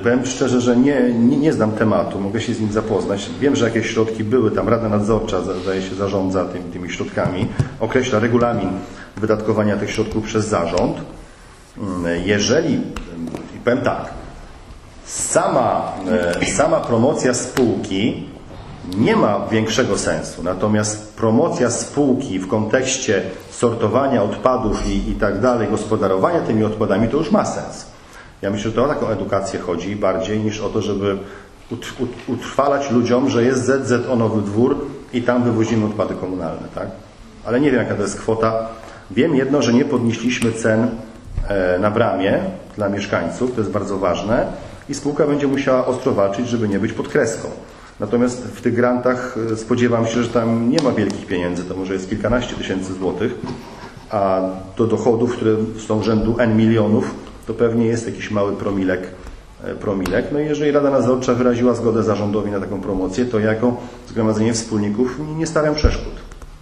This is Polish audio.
Powiem szczerze, że nie znam tematu, mogę się z nim zapoznać. Wiem, że jakieś środki były, tam Rada Nadzorcza, zdaje się, zarządza tymi środkami, określa regulamin wydatkowania tych środków przez zarząd. Jeżeli, powiem tak, sama promocja spółki nie ma większego sensu, natomiast promocja spółki w kontekście sortowania odpadów i tak dalej, gospodarowania tymi odpadami, to już ma sens. Ja myślę, że to o taką edukację chodzi bardziej niż o to, żeby utrwalać ludziom, że jest ZZO Nowy Dwór i tam wywozimy odpady komunalne, tak? Ale nie wiem, jaka to jest kwota. Wiem jedno, że nie podnieśliśmy cen na bramie dla mieszkańców, to jest bardzo ważne i spółka będzie musiała ostro walczyć, żeby nie być pod kreską. Natomiast w tych grantach spodziewam się, że tam nie ma wielkich pieniędzy, to może jest kilkanaście tysięcy złotych, a do dochodów, które są rzędu N milionów, to pewnie jest jakiś mały promilek. No i jeżeli Rada Nadzorcza wyraziła zgodę zarządowi na taką promocję, to jako Zgromadzenie Wspólników nie stawiam przeszkód.